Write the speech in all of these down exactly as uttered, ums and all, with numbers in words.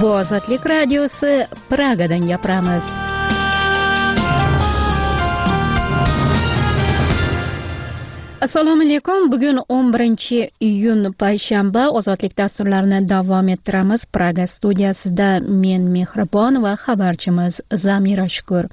Bu Ozodlik radiosi, Pragadan gapiramiz. Assalomu alaykum. Bugun o'n birinchi iyun payshanba. Ozodlik dasturlarini davom ettiramiz. Praga studiyasida men Mehribon va xabarchimiz Zamira Shukur.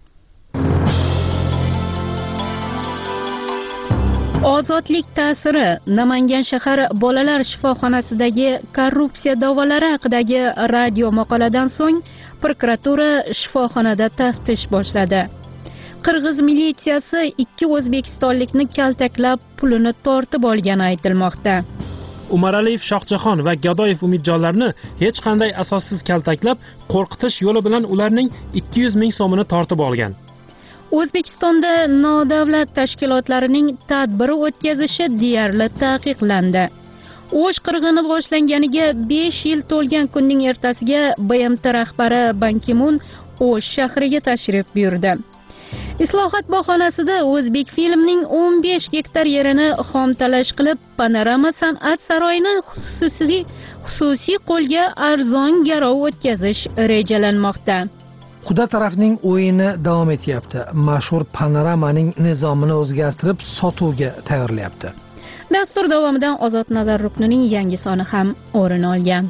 Ozodlik ta'siri. Namangan shahar bolalar shifoxonasidagi korrupsiya da'volari haqidagi radio maqoladan so'ng prokuratura shifoxonada taftish boshladi. Qirg'iz militsiyasi ikki o'zbekistonlikni kaltaklab pulini tortib olgani aytilmoqda. Umaraliyev Shohjahon va Gadoyev Umidjonlarni hech qanday asossiz kaltaklab, qo'rqitish yo'li bilan ularning ikki yuz ming so'mini tortib olgan. O'zbekistonda nodavlat tashkilotlarining tadbiri o'tkazishi deyarli taqiqlandi. O'sh qirg'ini boshlanganiga besh yil to'lgan kunning ertasiga B M T rahbari Ban Ki-mun O'sh shahriga tashrif buyurdi. Islohot bahonasida O'zbek filmning o'n besh gektar yerini xomtalash qilib, Panorama san'at saroyini xususiy xususiy qo'lga arzon garov o'tkazish rejalanmoqda. Quda tarafning o'yini davom etyapti. Mashhur Panoramaning nizomini o'zgartirib sotuvga tayyorlayapti. Dastur davomidan Ozod nazar ruknining yangi soni ham o'rin olgan.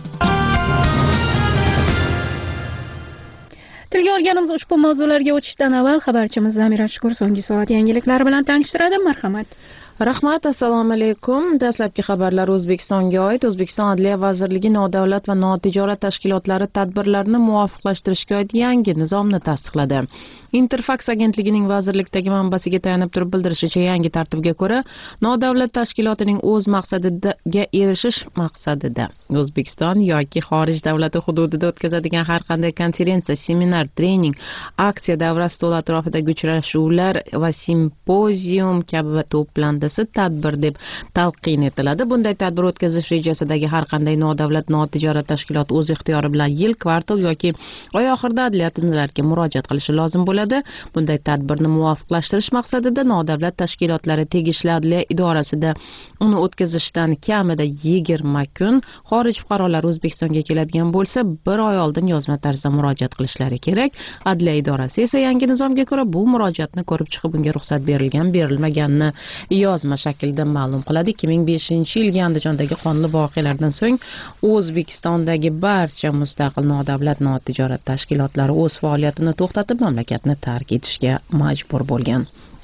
Tilga olganimiz ushbu mavzularga o'tishdan avval xabarchimiz Zamira Shukur so'nggi soat yangiliklari bilan tanishtiradi. Marhamat. Rahmat, assalomu alaykum. Dastlabki xabarlar O'zbekistonga oid. O'zbekiston Adliya vazirligi nodavlat va notijorat tashkilotlari tadbirlarini muvofiqlashtirishga oid yangi nizomni tasdiqladi. Interfax agentligining vazirlikdagi manbasiga tayanib turib bildirishicha, yangi tartibga ko'ra, nodavlat tashkilotining o'z maqsadiga erishish maqsadida O'zbekiston yoki xorij davlati hududida o'tkazadigan har qanday konferensiya, seminar, trening, aksiya davra stoli atrofidagi uchrashuvlar va simpozium kabi to'plandisi tadbir deb talqin etiladi. Bunday tadbir o'tkazish rejasidagi har qanday nodavlat notijorat tashkilot o'z ixtiyori bilan yil, kvartal yoki oy oxirida adliya tizimlariga murojaat qilishi lozim bo'ladi. Bunday tadbirni muvofiqlashtirish maqsadida nodavlat tashkilotlari tegishli adliya idorasida uni o'tkazishdan kamida yigirma kun, xorij fuqarolari O'zbekistonga keladigan bo'lsa, bir oy oldin yozma tarzda murojaat qilishlari kerak. Adliya idorasi esa yangi nizomga ko'ra bu murojaatni ko'rib chiqib, unga ruxsat berilgan, berilmaganini yozma shaklda ma'lum qiladi. ikki ming beshinchi yilgi Andijondagi qonli voqealardan so'ng O'zbekistondagi barcha mustaqil nodavlat notijorat tashkilotlari o'z faoliyatini to'xtatib, mamlakatni tark etishga majbur bo'lgan.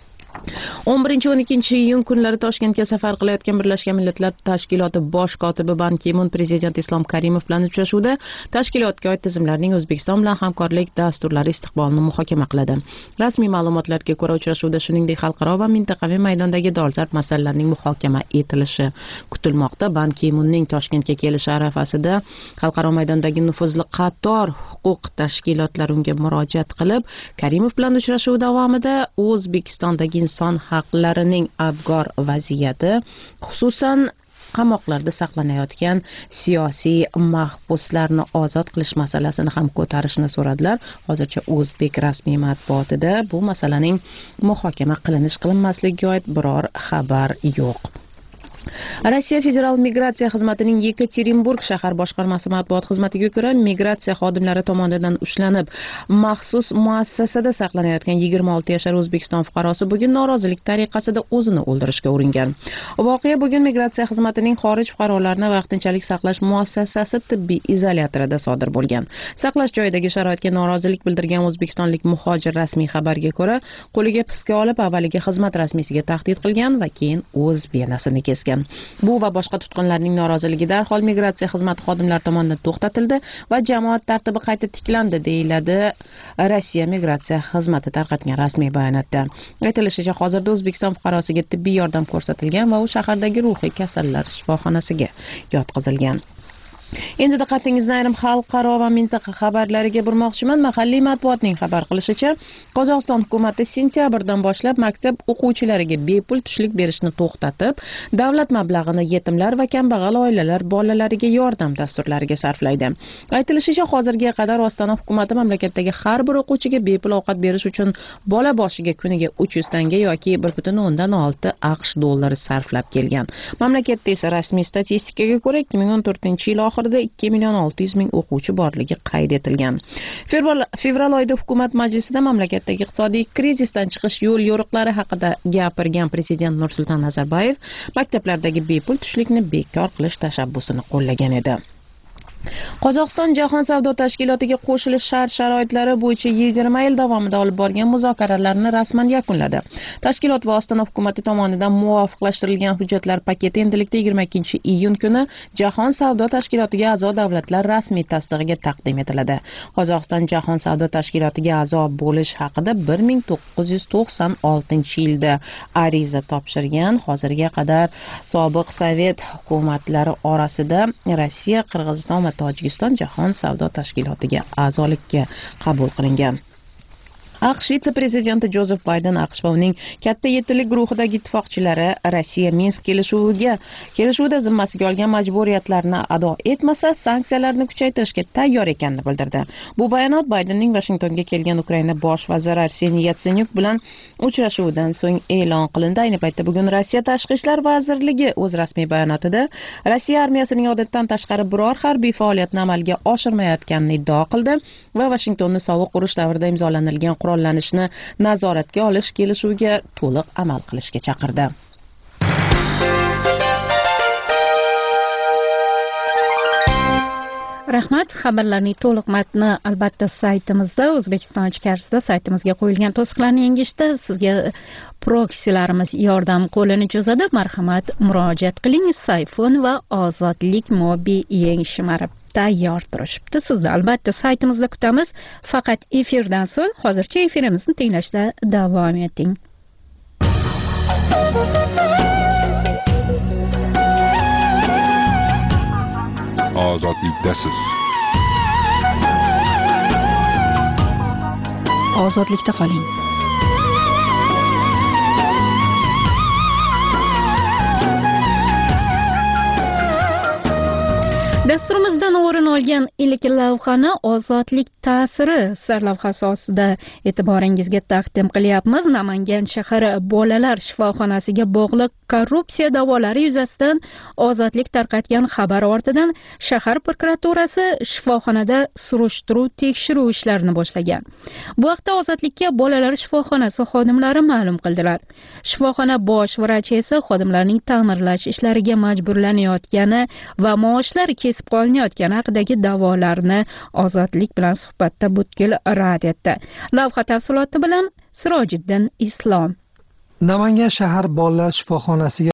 o'n birinchi o'n ikkinchi iyun kunlari Toshkentga safar qilayotgan Birlashgan Millatlar Tashkiloti bosh kotibi Ban Ki-mun Prezident Islom Karimov bilan uchrashuvda tashkilotga oid tizimlarning O'zbekiston bilan hamkorlik dasturlari istiqbolini muhokama qiladi. Rasmiy ma'lumotlarga ko'ra, uchrashuvda shuningdek xalqaro va mintaqaviy maydondagi dolzarb masalalarning muhokama etilishi kutilmoqda. Ban Ki-munning Toshkentga kelishi arafasida xalqaro maydondagi nufuzli qator huquq tashkilotlari unga murojaat qilib, Karimov bilan uchrashuv davomida O'zbekistondagi inson haqlarining abgor vaziyati, xususan qamoqlarda saqlanayotgan siyosiy mahbuslarni ozod qilish masalasini ham ko'tarishni so'radilar. Hozircha o'zbek rasmiy matbuotida bu masalaning muhokama qilinish qilinmasligiga oid biror xabar yo'q. Rossiya Federal migratsiya xizmatining Yekaterinburg shahar boshqarmasi matbuot xizmatiga ko'ra, migratsiya xodimlari tomonidan ushlanib, maxsus muassasada saqlanayotgan yigirma olti yashar O'zbekiston fuqarosi bugun norozilik tariqasida o'zini o'ldirishga uringan. Voqea bugun migratsiya xizmatining xorij fuqarolarini vaqtinchalik saqlash muassasasi tibbiy izolyatorida sodir bo'lgan. Saqlash joyidagi sharoitga norozilik bildirgan o'zbekistonlik muhojir rasmiy xabarga ko'ra, qo'liga piska olib, avvaliga xizmat rasmiysiga tahdid qilgan va keyin o'z venasini kesgan. Bu va boshqa tutqunlarning noroziligi darhol migratsiya xizmati xodimlari tomonidan to'xtatildi va jamoat tartibi qayta tiklandi, deyiladi Rossiya migratsiya xizmati tarqatgan rasmiy bayonotda. Aytilishicha, hozirda O'zbekiston fuqarosiga tibbiy yordam ko'rsatilgan va u shahardagi ruhiy kasallar shifoxonasiga yotqizilgan. Endi diqqatingizni ayrim xalqaro va mintaqa xabarlariga burmoqchiman. Mahalliy matbuotning xabar qilishicha, Qozog'iston hukumati sentyabrdan boshlab maktab o'quvchilariga bepul tushlik berishni to'xtatib, davlat mablag'ini yetimlar va kambag'al oilalar bolalariga yordam dasturlariga sarflaydi. Aytilishicha, hozirga qadar Ostona hukumati mamlakatdagi har bir o'quvchiga bepul ovqat berish uchun bola boshiga kuniga uch yuz tanga yoki bir butun o'ndan olti AQSh dollari sarflab kelgan. Mamlakatda esa rasmiy statistikaga ko'ra ikki ming o'n to'rtinchi yil oxirida oxirida ikki million olti yuz ming o'quvchi borligi qayd etilgan. Fevral oyida hukumat majlisida mamlakatdagi iqtisodiy krizisdan chiqish yo'l yo'riqlari haqida gapirgan prezident Nursulton Nazarboyev maktablardagi bepul tushlikni bekor qilish tashabbusini qo'llagan edi. Qozog'iston Jahon savdo tashkilotiga qo'shilish shart-sharoitlari bo'yicha yigirma yil davomida olib borgan muzokaralarni rasman yakunladi. Tashkilot va Ostona hukumati tomonidan muvofiqlashtirilgan hujjatlar paketi endilikda yigirma ikkinchi iyun kuni Jahon savdo tashkilotiga a'zo davlatlar rasmiy tasdig'iga taqdim etiladi. Qozog'iston Jahon savdo tashkilotiga a'zo bo'lish haqida bir ming to'qqiz yuz to'qson oltinchi yilda ariza topshirgan. Hozirga qadar sobiq sovet hukumatlari orasida Rossiya, Qirg'iziston va Tojikiston Jahon savdo tashkilotiga a'zolikka qabul qilingan. AQSh vitse-prezidenti Jozef Bayden AQSh va uning katta yettilik guruhidagi ittifoqchilari Rossiya Minsk kelishuviga kelishuvida zimmasiga olgan majburiyatlarni ado etmasa, sanksiyalarni kuchaytirishga tayyor ekanini bildirdi. Bu bayonot Baydenning Vashingtonga kelgan Ukraina bosh vaziri Arseniy Yatsenyuk bilan uchrashuvidan so'ng e'lon qilindi. Ayni paytda bugun Rossiya Tashqi ishlar vazirligi o'z rasmiy bayonotida Rossiya armiyasining odatdan tashqari biror harbiy faoliyatni amalga oshirmayotganini iddao qildi va Vashingtonni sovuq urush davrida imzolanilgan qurollanishni nazoratga olish kelishuviga to'liq amal qilishga chaqirdi. Rahmat. Xabarlarning to'liq matni albatta saytimizda, O'zbekiston ichkarisida saytimizga qo'yilgan to'siqlarni yengishda sizga proksilarimiz yordam qo'lini cho'zadi. Marhamat, murojaat qiling. Sayfon va Ozodlik Mobi yengishmari tayyor turishibdi. Sizni albatta saytimizda kutamiz. Faqat efirdan so'ng hozircha efirimizni tinglashda davom eting. Ozodlikdasiz. Ozodlikda qoling. Dasturimizdan o'rin olgan ilk lavhani Ozodlik ta'siri sarlavhasi ostida e'tiboringizga taqdim qilyapmiz. Namangan shahar bolalar shifoxonasiga bog'liq korrupsiya da'volari yuzasidan Ozodlik tarqatgan xabar ortidan shahar prokuraturasi shifoxonada surishtiruv tekshiruv ishlarini boshlagan. Bu haqda Ozodlikka bolalar shifoxonasi xodimlari ma'lum qildilar. Shifoxona bosh vrachi esa xodimlarning ta'mirlash ishlariga majburlanayotgani va maoshlari kesib qolinayotgani haqidagi da'volarni Ozodlik bilan suhbatda butkul rad etdi. Lavha tafsiloti bilan Sirojiddin Islom. Namangan shahar bolalar shifoxonasiga